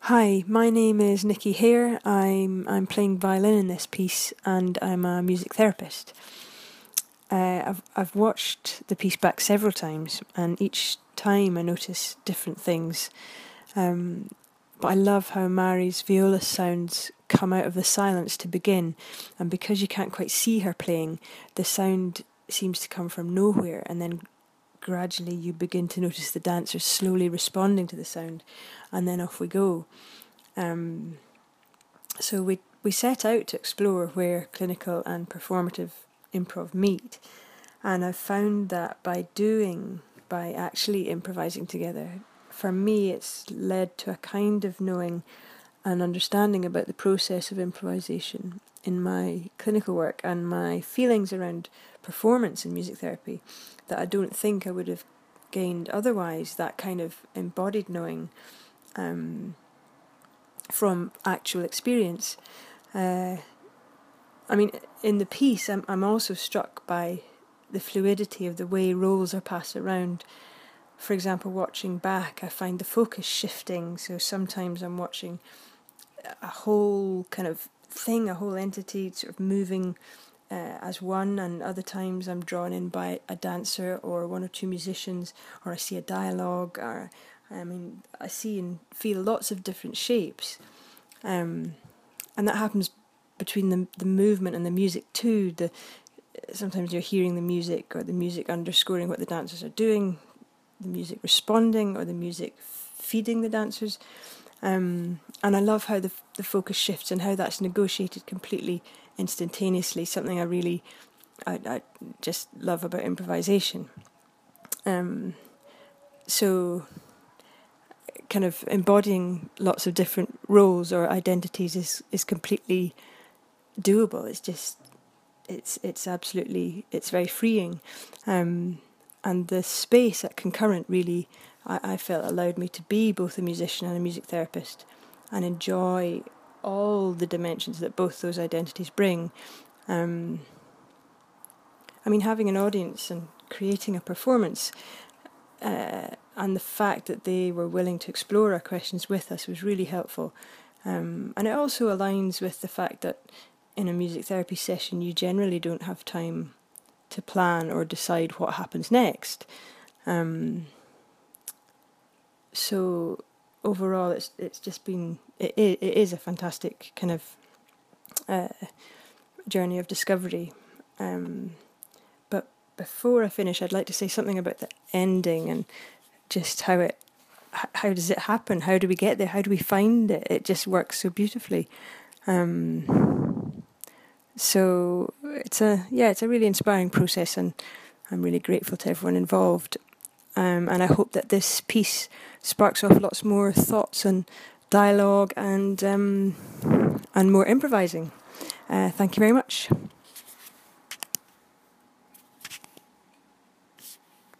Hi, my name is Nikki Hare. I'm playing violin in this piece, and I'm a music therapist. I've watched the piece back several times, and each time I notice different things. But I love how Mari's viola sounds come out of the silence to begin, and because you can't quite see her playing, the sound seems to come from nowhere, and then gradually you begin to notice the dancers slowly responding to the sound, and then off we go. So we set out to explore where clinical and performative improv meet, and I've found that by actually improvising together, for me it's led to a kind of knowing and understanding about the process of improvisation in my clinical work and my feelings around performance in music therapy that I don't think I would have gained otherwise, that kind of embodied knowing from actual experience. In the piece, I'm also struck by the fluidity of the way roles are passed around. For example, watching back, I find the focus shifting. So sometimes I'm watching a whole kind of thing, a whole entity sort of moving as one, and other times I'm drawn in by a dancer or one or two musicians, or I see a dialogue, or I see and feel lots of different shapes, and that happens between the movement and the music too. Sometimes you're hearing the music, or the music underscoring what the dancers are doing, the music responding, or the music feeding the dancers. And I love how the focus shifts and how that's negotiated completely instantaneously. Something I just love about improvisation. So kind of embodying lots of different roles or identities is completely doable. It's very freeing. And the space at Concurrent really, I felt, allowed me to be both a musician and a music therapist and enjoy all the dimensions that both those identities bring. Having an audience and creating a performance, and the fact that they were willing to explore our questions with us was really helpful. And it also aligns with the fact that in a music therapy session you generally don't have time to plan or decide what happens next. So overall, it's just been it is a fantastic kind of journey of discovery. But before I finish, I'd like to say something about the ending and just how does it happen? How do we get there? How do we find it? It just works so beautifully. So it's a really inspiring process, and I'm really grateful to everyone involved. And I hope that this piece sparks off lots more thoughts and dialogue and more improvising. Thank you very much.